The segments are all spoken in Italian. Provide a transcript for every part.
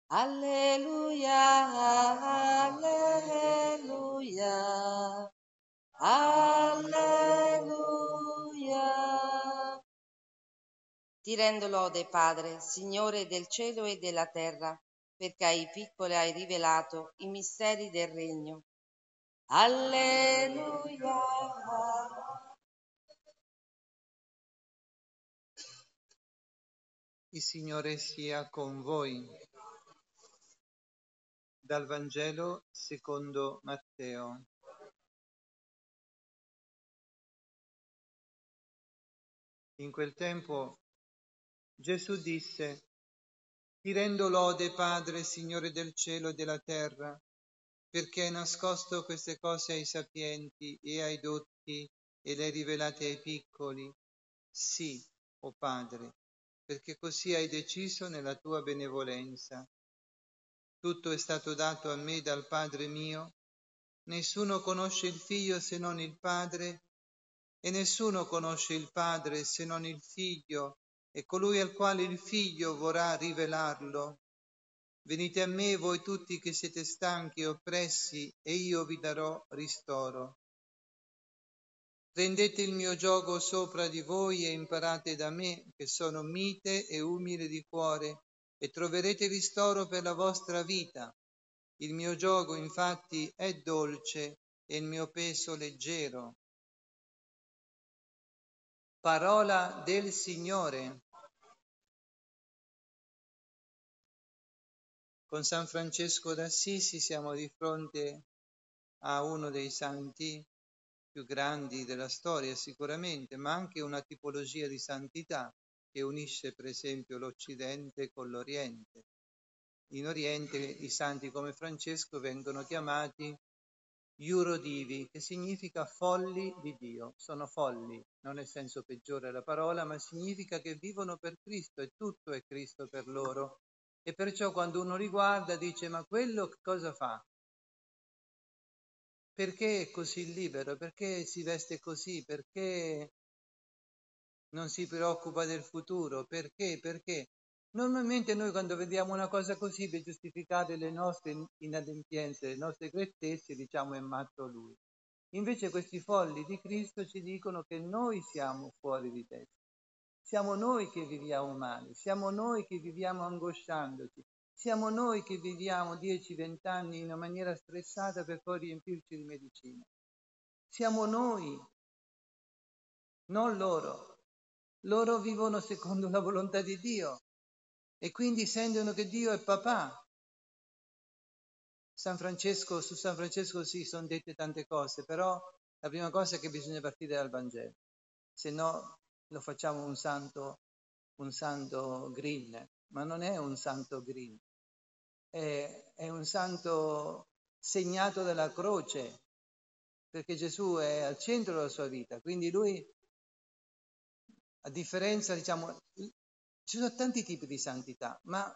Alleluia, alleluia, alleluia. Ti rendo lode, Padre, Signore del cielo e della terra, perché ai piccoli hai rivelato i misteri del regno. Alleluia. Il Signore sia con voi. Dal Vangelo secondo Matteo. In quel tempo Gesù disse: Ti rendo lode, Padre, Signore del cielo e della terra, perché hai nascosto queste cose ai sapienti e ai dotti e le hai rivelate ai piccoli. Sì, o Padre, perché così hai deciso nella tua benevolenza. Tutto è stato dato a me dal Padre mio. Nessuno conosce il Figlio se non il Padre, e nessuno conosce il Padre se non il Figlio, e colui al quale il Figlio vorrà rivelarlo. Venite a me voi tutti che siete stanchi e oppressi, e io vi darò ristoro. Prendete il mio giogo sopra di voi e imparate da me, che sono mite e umile di cuore, e troverete ristoro per la vostra vita. Il mio giogo, infatti, è dolce e il mio peso leggero. Parola del Signore. Con San Francesco d'Assisi siamo di fronte a uno dei santi più grandi della storia sicuramente, ma anche una tipologia di santità che unisce per esempio l'Occidente con l'Oriente. In Oriente i santi come Francesco vengono chiamati iurodivi, che significa folli di Dio. Sono folli, non nel senso peggiore della parola, ma significa che vivono per Cristo e tutto è Cristo per loro. E perciò quando uno li guarda dice: ma quello che cosa fa? Perché è così libero? Perché si veste così? Perché non si preoccupa del futuro? Perché? Perché? Normalmente noi quando vediamo una cosa così per giustificare le nostre inadempienze, le nostre grettezze, diciamo è matto lui. Invece questi folli di Cristo ci dicono che noi siamo fuori di testa. Siamo noi che viviamo male, siamo noi che viviamo angosciandoci, siamo noi che viviamo 10-20 anni in una maniera stressata per poi riempirci di medicina. Siamo noi, non loro. Loro vivono secondo la volontà di Dio e quindi sentono che Dio è papà. Su San Francesco sì, sono dette tante cose, però la prima cosa è che bisogna partire dal Vangelo, se no lo facciamo un santo green, ma non è un santo green, è un santo segnato dalla croce, perché Gesù è al centro della sua vita, quindi lui, a differenza, diciamo, ci sono tanti tipi di santità, ma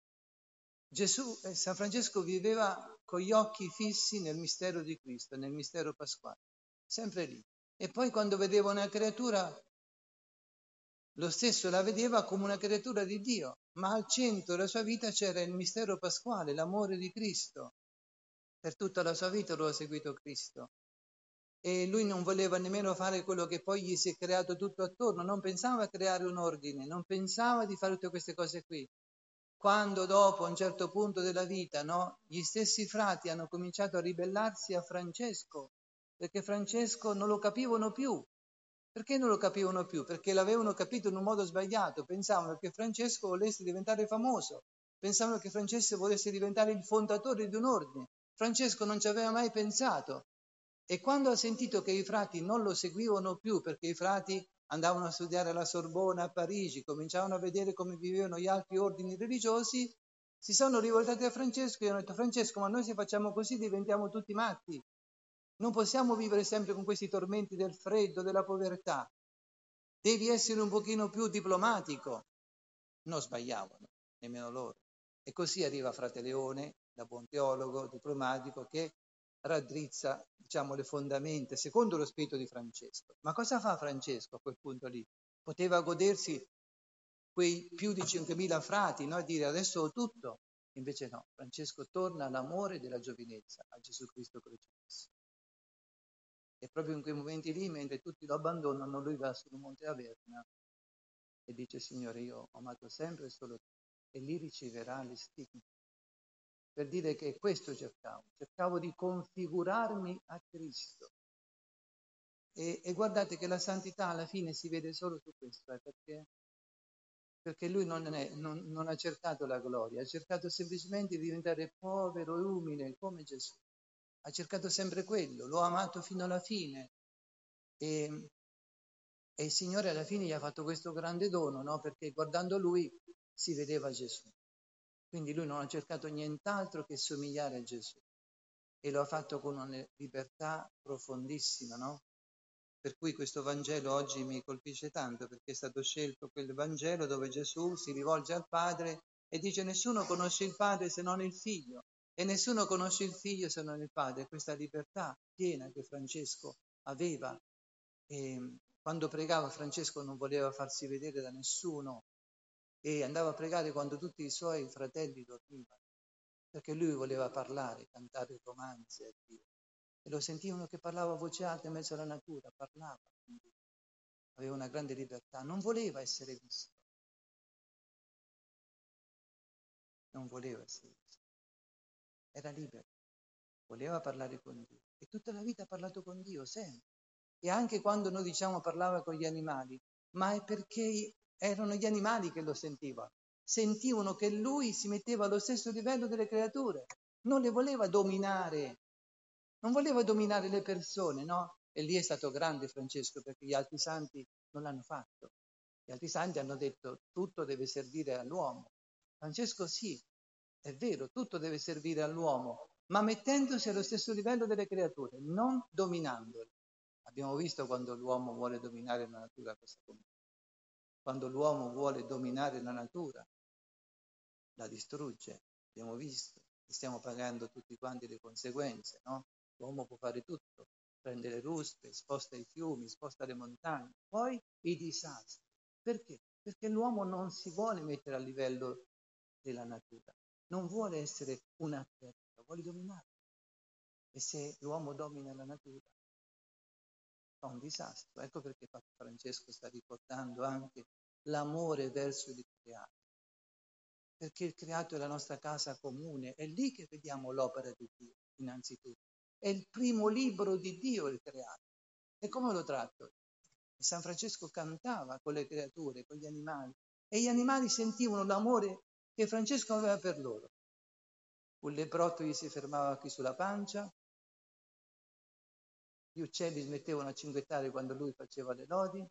San Francesco viveva con gli occhi fissi nel mistero di Cristo, nel mistero pasquale, sempre lì. E poi quando vedeva una creatura, lo stesso la vedeva come una creatura di Dio, ma al centro della sua vita c'era il mistero pasquale, l'amore di Cristo. Per tutta la sua vita lo ha seguito Cristo. E lui non voleva nemmeno fare quello che poi gli si è creato tutto attorno, non pensava a creare un ordine, non pensava di fare tutte queste cose qui. Quando dopo, a un certo punto della vita, no, gli stessi frati hanno cominciato a ribellarsi a Francesco, perché Francesco non lo capivano più. Perché non lo capivano più? Perché l'avevano capito in un modo sbagliato, pensavano che Francesco volesse diventare famoso, pensavano che Francesco volesse diventare il fondatore di un ordine. Francesco non ci aveva mai pensato. E quando ha sentito che i frati non lo seguivano più, perché i frati andavano a studiare alla Sorbona a Parigi, cominciavano a vedere come vivevano gli altri ordini religiosi, si sono rivoltati a Francesco e hanno detto: Francesco, ma noi se facciamo così diventiamo tutti matti. Non possiamo vivere sempre con questi tormenti del freddo, della povertà. Devi essere un pochino più diplomatico. Non sbagliavano, nemmeno loro. E così arriva Frate Leone, da buon teologo, diplomatico, che raddrizza, diciamo, le fondamenta secondo lo spirito di Francesco. Ma cosa fa Francesco a quel punto lì? Poteva godersi quei più di 5.000 frati, no? E dire: adesso ho tutto, Invece no, Francesco torna all'amore della giovinezza, a Gesù Cristo crocifisso. E proprio in quei momenti lì, mentre tutti lo abbandonano, lui va sul Monte Averna e dice: Signore, io ho amato sempre solo te, e lì riceverà le stigme. Per dire che questo cercavo di configurarmi a Cristo. E guardate che la santità alla fine si vede solo su questo, perché lui non ha cercato la gloria, ha cercato semplicemente di diventare povero e umile come Gesù. Ha cercato sempre quello, lo ha amato fino alla fine. E il Signore alla fine gli ha fatto questo grande dono, no? Perché guardando lui si vedeva Gesù. Quindi lui non ha cercato nient'altro che somigliare a Gesù. E lo ha fatto con una libertà profondissima, no? Per cui questo Vangelo oggi mi colpisce tanto, perché è stato scelto quel Vangelo dove Gesù si rivolge al Padre e dice: nessuno conosce il Padre se non il Figlio, e nessuno conosce il Figlio se non il Padre. Questa libertà piena che Francesco aveva. E quando pregava, Francesco non voleva farsi vedere da nessuno e andava a pregare quando tutti i suoi fratelli dormivano, perché lui voleva parlare, cantare romanzi a Dio. E lo sentivano che parlava a voce alta in mezzo alla natura, parlava, aveva una grande libertà, non voleva essere visto, non voleva essere visto, era libero, voleva parlare con Dio e tutta la vita ha parlato con Dio, sempre. E anche quando noi diciamo parlava con gli animali, ma è perché erano gli animali che lo sentivano che lui si metteva allo stesso livello delle creature, non le voleva dominare, non voleva dominare le persone, no? E lì è stato grande Francesco, perché gli altri santi non l'hanno fatto. Gli altri santi hanno detto tutto deve servire all'uomo. Francesco sì, è vero, tutto deve servire all'uomo, ma mettendosi allo stesso livello delle creature, non dominandole. Abbiamo visto quando l'uomo vuole dominare la natura cosa comune. Quando l'uomo vuole dominare la natura, la distrugge. Abbiamo visto, e stiamo pagando tutti quanti le conseguenze, no? L'uomo può fare tutto, prende le ruspe, sposta i fiumi, sposta le montagne, poi i disastri. Perché? Perché l'uomo non si vuole mettere a livello della natura, non vuole essere una creatura, vuole dominare. E se l'uomo domina la natura, fa un disastro. Ecco perché Papa Francesco sta ricordando anche l'amore verso il creato. Perché il creato è la nostra casa comune, è lì che vediamo l'opera di Dio, innanzitutto. È il primo libro di Dio il creato. E come lo tratto? San Francesco cantava con le creature, con gli animali, e gli animali sentivano l'amore che Francesco aveva per loro. Un leprotto gli si fermava qui sulla pancia, gli uccelli smettevano a cinguettare quando lui faceva le lodi,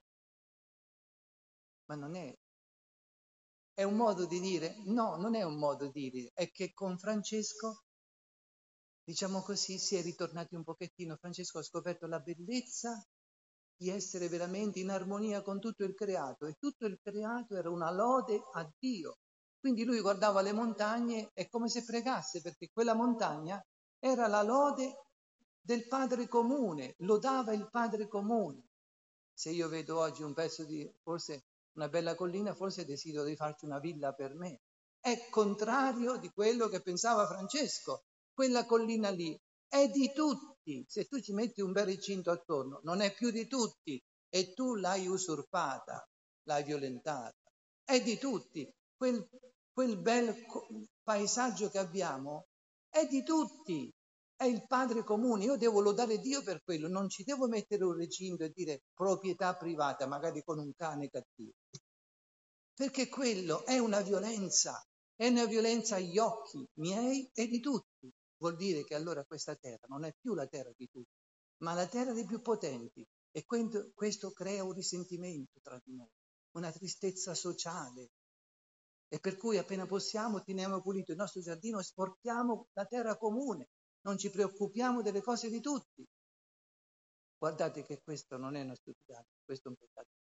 ma non è un modo di dire? No, non è un modo di dire, è che con Francesco, diciamo così, si è ritornati un pochettino. Francesco ha scoperto la bellezza di essere veramente in armonia con tutto il creato, e tutto il creato era una lode a Dio. Quindi lui guardava le montagne, è come se pregasse, perché quella montagna era la lode del Padre comune, lodava il Padre comune. Se io vedo oggi un pezzo di, forse una bella collina, forse desidero di farci una villa per me. È contrario di quello che pensava Francesco. Quella collina lì è di tutti. Se tu ci metti un bel recinto attorno, non è più di tutti e tu l'hai usurpata, l'hai violentata. È di tutti. Quel bel paesaggio che abbiamo è di tutti. È il Padre comune, io devo lodare Dio per quello, non ci devo mettere un recinto e dire proprietà privata, magari con un cane cattivo, perché quello è una violenza agli occhi miei e di tutti. Vuol dire che allora questa terra non è più la terra di tutti, ma la terra dei più potenti, e questo crea un risentimento tra di noi, una tristezza sociale, e per cui appena possiamo teniamo pulito il nostro giardino e sporchiamo la terra comune. Non ci preoccupiamo delle cose di tutti. Guardate che questo non è una stupidaggine, questo è un peccato.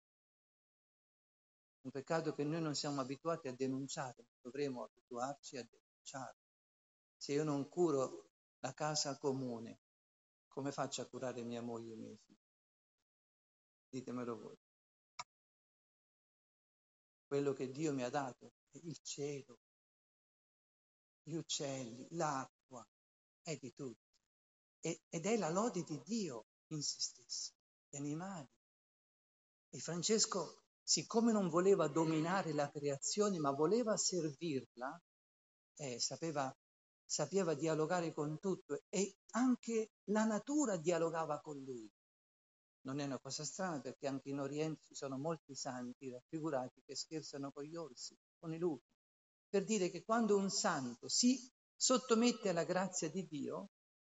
Un peccato che noi non siamo abituati a denunciare, dovremo abituarci a denunciare. Se io non curo la casa comune, come faccio a curare mia moglie e i miei figli? Ditemelo voi. Quello che Dio mi ha dato è il cielo. gli uccelli, l'acqua, è di tutti. Ed è la lode di Dio in se stesso, gli animali. E Francesco, siccome non voleva dominare la creazione, ma voleva servirla, sapeva dialogare con tutto e anche la natura dialogava con lui. Non è una cosa strana perché anche in Oriente ci sono molti santi raffigurati che scherzano con gli orsi, con i lupi, per dire che quando un santo si sottomette alla grazia di Dio,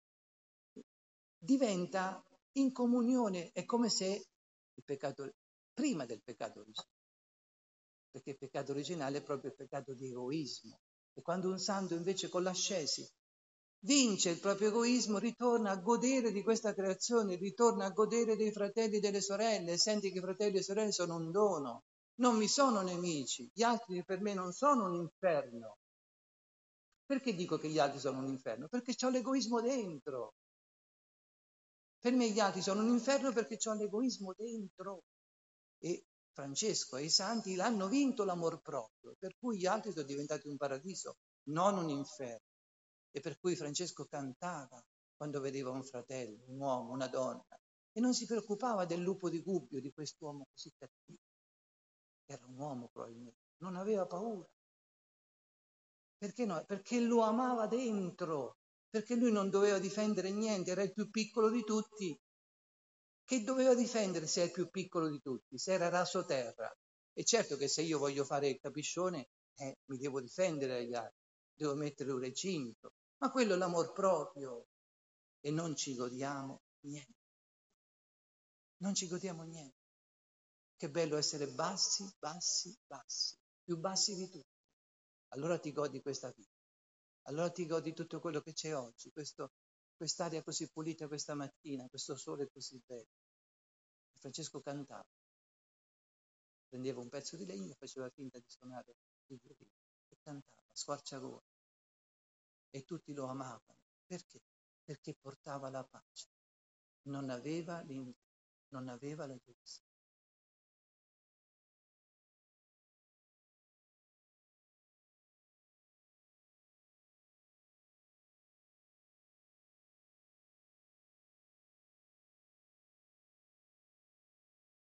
diventa in comunione, è come se il peccato, prima del peccato originale, perché il peccato originale è proprio il peccato di egoismo. E quando un santo invece con l'ascesi vince il proprio egoismo, ritorna a godere di questa creazione, ritorna a godere dei fratelli e delle sorelle, senti che i fratelli e sorelle sono un dono, non mi sono nemici, gli altri per me non sono un inferno. Perché dico che gli altri sono un inferno? Perché c'ho l'egoismo dentro. Per me gli altri sono un inferno perché c'ho l'egoismo dentro. E Francesco e i santi l'hanno vinto l'amor proprio, per cui gli altri sono diventati un paradiso, non un inferno. E per cui Francesco cantava quando vedeva un fratello, un uomo, una donna, e non si preoccupava del lupo di Gubbio, di quest'uomo così cattivo. Era un uomo probabilmente, non aveva paura. Perché no? Perché lo amava dentro, perché lui non doveva difendere niente, era il più piccolo di tutti. Che doveva difendere se è il più piccolo di tutti, se era raso terra? E certo che se io voglio fare il capiscione, mi devo difendere dagli altri, devo mettere un recinto, ma quello è l'amor proprio e non ci godiamo niente. Non ci godiamo niente. Che bello essere bassi, bassi, bassi, più bassi di tutti. Allora ti godi questa vita, allora ti godi tutto quello che c'è oggi, quest'aria così pulita questa mattina, questo sole così bello. Francesco cantava, prendeva un pezzo di legno, faceva finta di suonare il violino e cantava a squarciagola e tutti lo amavano. Perché? Perché portava la pace, non aveva la gelosia.